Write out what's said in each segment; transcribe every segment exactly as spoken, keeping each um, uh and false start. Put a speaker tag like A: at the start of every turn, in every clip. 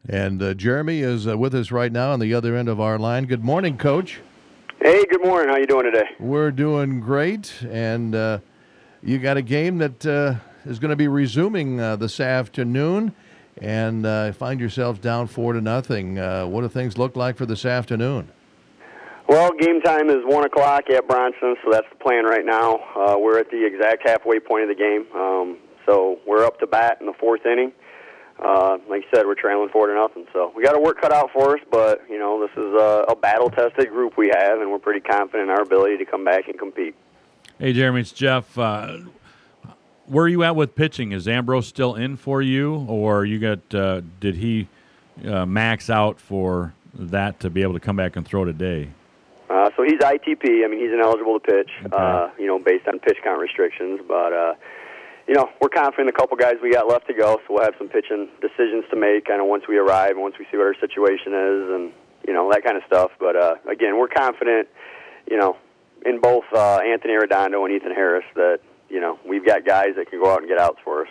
A: And uh, Jeremy is uh, with us right now on the other end of our line. Good morning, Coach.
B: Hey, good morning. How you doing today?
A: We're doing great, and uh, you got a game that uh, is going to be resuming uh, this afternoon, and uh, find yourselves down four to nothing. Uh, what do things look like for this afternoon?
B: Well, game time is one o'clock at Bronson, so that's the plan right now. Uh, we're at the exact halfway point of the game, um, so we're up to bat in the fourth inning. Uh, like you said, we're trailing four to nothing, so we got our work cut out for us. But you know, this is a, a battle-tested group we have, and we're pretty confident in our ability to come back and compete.
C: Hey, Jeremy, it's Jeff. Uh, where are you at with pitching? Is Ambrose still in for you, or you got? Uh, did he uh, max out for that to be able to come back and throw today?
B: Uh, so he's I T P. I mean, he's ineligible to pitch.
C: Okay.
B: Uh, you know, based on pitch count restrictions, but. Uh, You know, we're confident in the couple guys we got left to go, so we'll have some pitching decisions to make kind of once we arrive and once we see what our situation is and, you know, that kind of stuff. But, uh, again, we're confident, you know, in both uh, Anthony Redondo and Ethan Harris that, you know, we've got guys that can go out and get outs for us.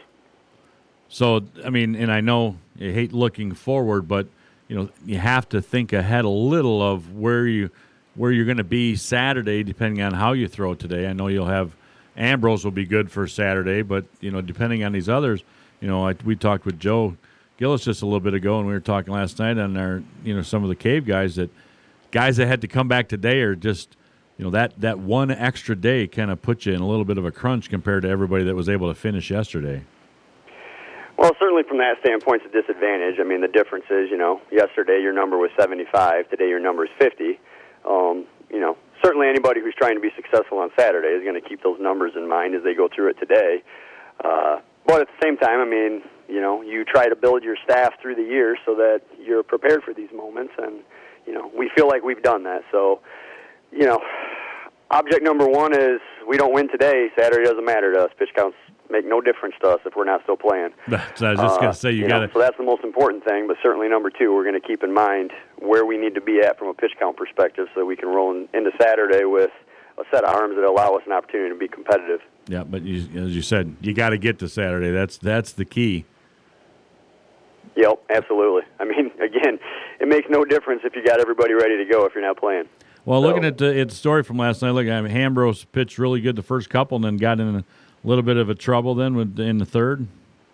C: So, I mean, and I know you hate looking forward, but, you know, you have to think ahead a little of where, you, where you're going to be Saturday depending on how you throw today. I know you'll have – Ambrose will be good for Saturday, but, you know, depending on these others, you know, I, we talked with Joe Gillis just a little bit ago, and we were talking last night on our, you know, some of the Cave guys that guys that had to come back today are just, you know, that, that one extra day kind of puts you in a little bit of a crunch compared to everybody that was able to finish yesterday.
B: Well, certainly from that standpoint, it's a disadvantage. I mean, the difference is, you know, yesterday your number was seventy-five, today your number is fifty. Um, you know, certainly anybody who's trying to be successful on Saturday is going to keep those numbers in mind as they go through it today. Uh, but at the same time, I mean, you know, you try to build your staff through the year so that you're prepared for these moments, and, you know, we feel like we've done that. So, you know, object number one is we don't win today, Saturday doesn't matter to us. Pitch counts make no difference to us if we're not still playing.
C: That's, I was just uh, going to say, you, you got to.
B: So that's the most important thing, but certainly number two, we're going to keep in mind where we need to be at from a pitch count perspective so that we can roll in, into Saturday with a set of arms that allow us an opportunity to be competitive.
C: Yeah, but you, as you said, you got to get to Saturday. That's that's the key.
B: Yep, absolutely. I mean, again, it makes no difference if you got everybody ready to go if you're not playing.
C: Well,
B: so.
C: looking at the, at the story from last night, look, I mean, Ambrose pitched really good the first couple and then got in a little bit of a trouble then with, in the third.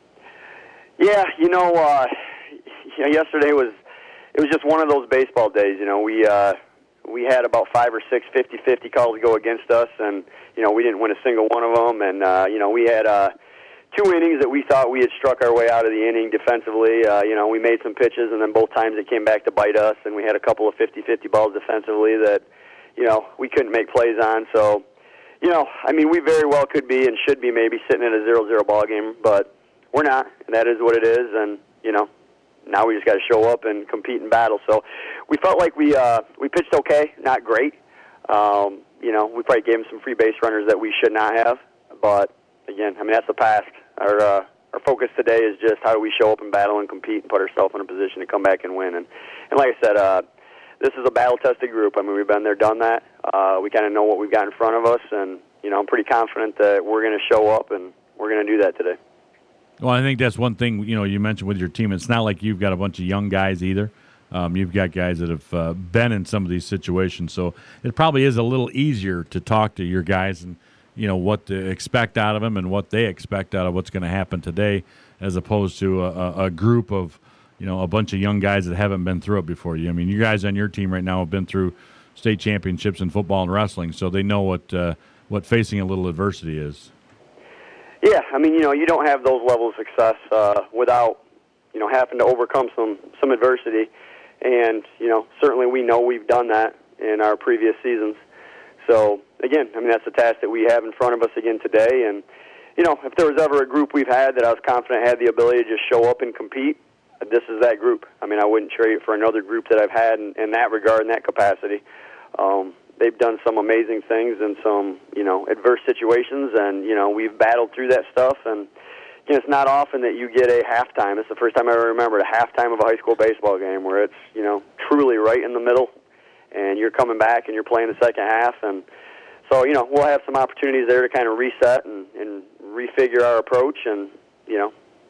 B: Yeah, you know, uh, yesterday was it was just one of those baseball days. You know, we uh, we had about five or six fifty-fifty calls go against us, and you know we didn't win a single one of them. And uh, you know we had uh, two innings that we thought we had struck our way out of the inning defensively. Uh, you know, we made some pitches, and then both times it came back to bite us. And we had a couple of fifty-fifty balls defensively that you know we couldn't make plays on. So. You know, I mean, we very well could be and should be maybe sitting in a zero zero ball game, but we're not, and that is what it is, and, you know, now we just got to show up and compete in battle. So we felt like we uh, we pitched okay, not great. Um, you know, we probably gave them some free base runners that we should not have, but, again, I mean, that's the past. Our uh, our focus today is just how do we show up in battle and compete and put ourselves in a position to come back and win. And, and like I said, uh, this is a battle-tested group. I mean, we've been there, done that. Uh, we kind of know what we've got in front of us, and, you know, I'm pretty confident that we're going to show up, and we're going to do that today.
C: Well, I think that's one thing, you know, you mentioned with your team. It's not like you've got a bunch of young guys either. Um, you've got guys that have uh, been in some of these situations, so it probably is a little easier to talk to your guys and, you know, what to expect out of them and what they expect out of what's going to happen today as opposed to a, a group of, you know, a bunch of young guys that haven't been through it before you. I mean, you guys on your team right now have been through state championships in football and wrestling, so they know what uh, what facing a little adversity is.
B: Yeah, I mean, you know, you don't have those levels of success uh, without, you know, having to overcome some, some adversity. And, you know, certainly we know we've done that in our previous seasons. So, again, I mean, that's the task that we have in front of us again today. And, you know, if there was ever a group we've had that I was confident had the ability to just show up and compete, this is that group. I mean, I wouldn't trade it for another group that I've had in, in that regard, in that capacity. Um, they've done some amazing things in some, you know, adverse situations, and, you know, we've battled through that stuff. And, you know, it's not often that you get a halftime. It's the first time I ever remembered a halftime of a high school baseball game where it's, you know, truly right in the middle, and you're coming back and you're playing the second half. And so, you know, we'll have some opportunities there to kind of reset and, and refigure our approach and, you know,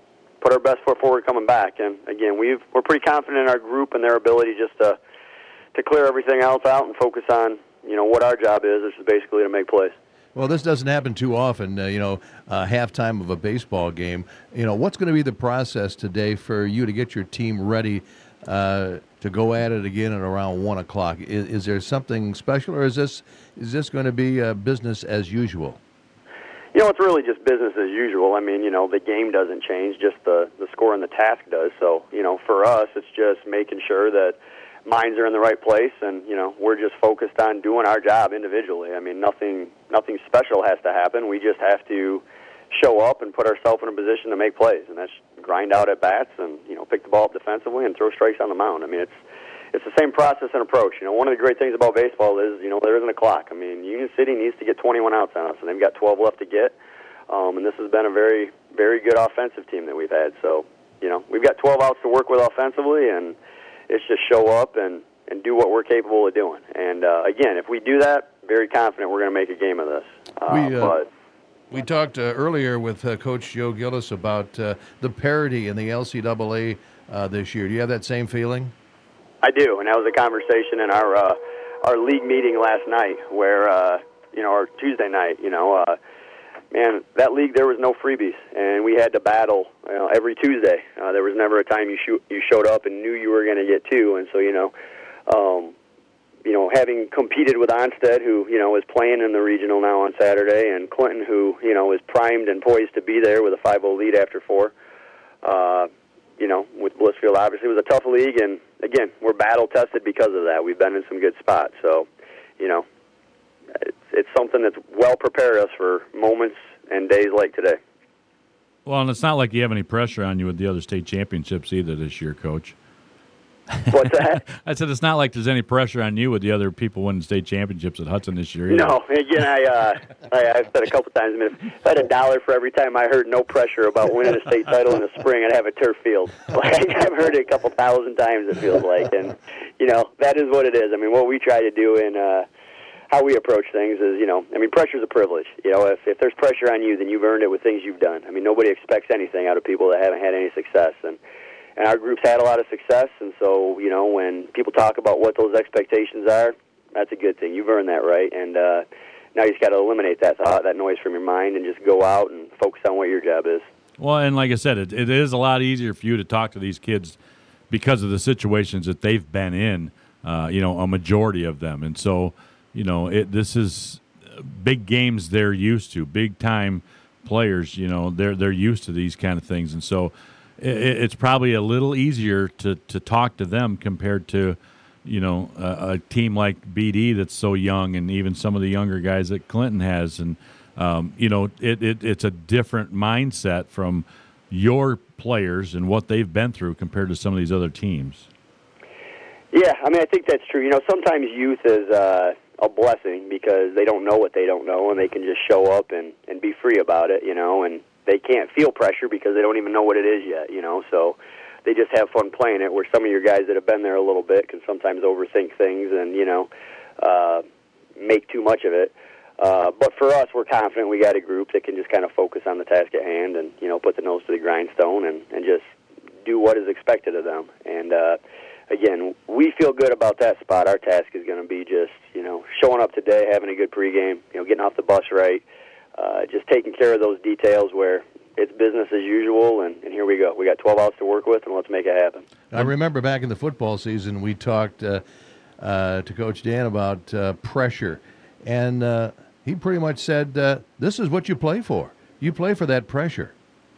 B: put our best foot forward coming back. And again, we've we're pretty confident in our group and their ability just to to clear everything else out and focus on you know what our job is, which is basically to make plays.
A: Well, this doesn't happen too often, uh, you know, uh, halftime of a baseball game. You know, what's going to be the process today for you to get your team ready uh, to go at it again at around one o'clock? Is, is there something special, or is this is this going to be uh, business as usual?
B: You know, it's really just business as usual. I mean, you know, the game doesn't change, just the, the score and the task does. So, you know, for us, it's just making sure that minds are in the right place, and you know we're just focused on doing our job individually. I mean, nothing nothing special has to happen. We just have to show up and put ourselves in a position to make plays, and that's grind out at bats and you know pick the ball up defensively and throw strikes on the mound. I mean, it's it's the same process and approach. You know, one of the great things about baseball is you know there isn't a clock. I mean, Union City needs to get twenty-one outs on us, and they've got twelve left to get. Um, and this has been a very very good offensive team that we've had. So you know we've got twelve outs to work with offensively, and it's just show up and, and do what we're capable of doing. And, uh, again, if we do that, very confident we're going to make a game of this. Uh,
A: we, uh,
B: but,
A: we talked uh, earlier with uh, Coach Joe Gillis about uh, the parity in the L C double A uh, this year. Do you have that same feeling?
B: I do, and that was a conversation in our uh, our league meeting last night where, uh, you know, or Tuesday night, you know, uh, man, that league, there was no freebies, and we had to battle you know, every Tuesday. Uh, there was never a time you shoot, you showed up and knew you were going to get two, and so, you know, um, you know, having competed with Onstead, who, you know, is playing in the regional now on Saturday, and Clinton, who, you know, is primed and poised to be there with a five oh lead after four, uh, you know, with Blissfield, obviously, it was a tough league, and, again, we're battle-tested because of that. We've been in some good spots, so, you know, It's, it's something that's well prepared us for moments and days like today.
C: Well, and it's not like you have any pressure on you with the other state championships either this year, Coach.
B: What's that?
C: I said it's not like there's any pressure on you with the other people winning state championships at Hudson this year either.
B: No, again, I, uh, I, I've said a couple times, I mean, if I had a dollar for every time I heard no pressure about winning a state title in the spring, I'd have a turf field. Like, I've heard it a couple thousand times, it feels like. And, you know, that is what it is. I mean, what we try to do in uh, – how we approach things is, you know, I mean, pressure's a privilege. You know, if, if there's pressure on you, then you've earned it with things you've done. I mean, nobody expects anything out of people that haven't had any success. And, and our group's had a lot of success, and so, you know, when people talk about what those expectations are, that's a good thing. You've earned that right. And uh, now you just got to eliminate that thought, that noise from your mind, and just go out and focus on what your job is.
C: Well, and like I said, it, it is a lot easier for you to talk to these kids because of the situations that they've been in, uh, you know, a majority of them. And so, you know, it, this is big games they're used to, big-time players, you know, they're they're used to these kind of things. And so it, it's probably a little easier to, to talk to them compared to, you know, a, a team like B D that's so young, and even some of the younger guys that Clinton has. And, um, you know, it, it it's a different mindset from your players and what they've been through compared to some of these other teams.
B: Yeah, I mean, I think that's true. You know, sometimes youth is uh, a blessing because they don't know what they don't know, and they can just show up and, and be free about it, you know, and they can't feel pressure because they don't even know what it is yet, you know, so they just have fun playing it, where some of your guys that have been there a little bit can sometimes overthink things and, you know, uh, make too much of it. Uh, but for us, we're confident we got a group that can just kind of focus on the task at hand and, you know, put the nose to the grindstone and, and just do what is expected of them. And, uh, again, we feel good about that spot. Our task is going to be just, you know, showing up today, having a good pregame, you know, getting off the bus right, uh, just taking care of those details where it's business as usual, and, and here we go. We got twelve outs to work with, and let's make it happen.
A: I remember back in the football season, we talked uh, uh, to Coach Dan about uh, pressure, and uh, he pretty much said, uh, this is what you play for. You play for that pressure.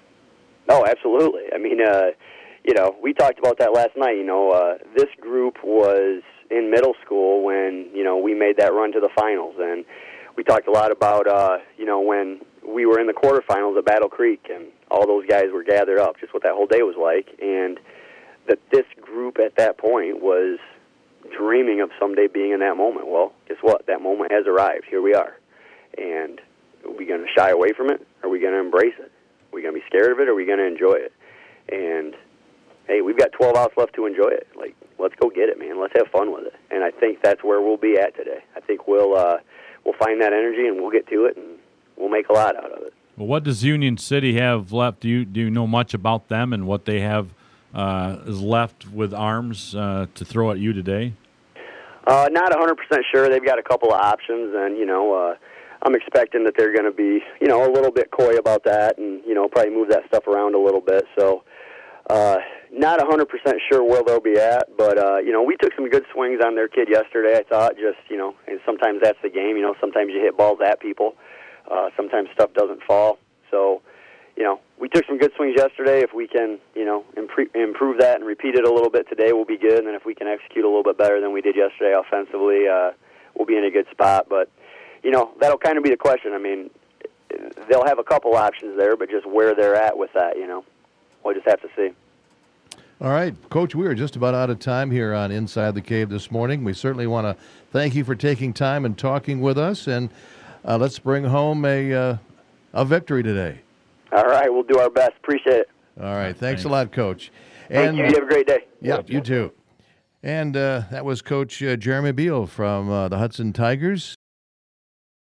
B: Oh, absolutely. I mean, uh, you know, we talked about that last night. You know, uh, this group was in middle school when, you know, we made that run to the finals, and we talked a lot about, uh, you know, when we were in the quarterfinals at Battle Creek, and all those guys were gathered up, just what that whole day was like, and that this group at that point was dreaming of someday being in that moment. Well, guess what? That moment has arrived. Here we are. And are we going to shy away from it? Are we going to embrace it? Are we going to be scared of it? Or are we going to enjoy it? And, hey, we've got twelve outs left to enjoy it. Like, let's go get it, man. Let's have fun with it. And I think that's where we'll be at today. I think we'll uh, we'll find that energy, and we'll get to it, and we'll make a lot out of it.
C: Well, what does Union City have left? Do you do you know much about them and what they have uh, is left with arms uh, to throw at you today?
B: Uh, not one hundred percent sure. They've got a couple of options, and, you know, uh, I'm expecting that they're going to be, you know, a little bit coy about that and, you know, probably move that stuff around a little bit. So uh, not one hundred percent sure where they'll be at, but, uh, you know, we took some good swings on their kid yesterday, I thought. Just, you know, and sometimes that's the game. You know, sometimes you hit balls at people. Uh, sometimes stuff doesn't fall. So, you know, we took some good swings yesterday. If we can, you know, impre- improve that and repeat it a little bit today, we'll be good. And then if we can execute a little bit better than we did yesterday offensively, uh, we'll be in a good spot. But, you know, that'll kind of be the question. I mean, they'll have a couple options there, but just where they're at with that, you know, we'll just have to see.
A: All right, Coach, we are just about out of time here on Inside the Cave this morning. We certainly want to thank you for taking time and talking with us, and uh, let's bring home a uh, a victory today.
B: All right, we'll do our best. Appreciate it.
A: All right, thanks,
C: Thanks.
A: a lot, Coach.
B: And, Thank you. You have a great day.
A: Yeah, you too. And uh, that was Coach uh, Jeremy Beal from uh, the Hudson Tigers.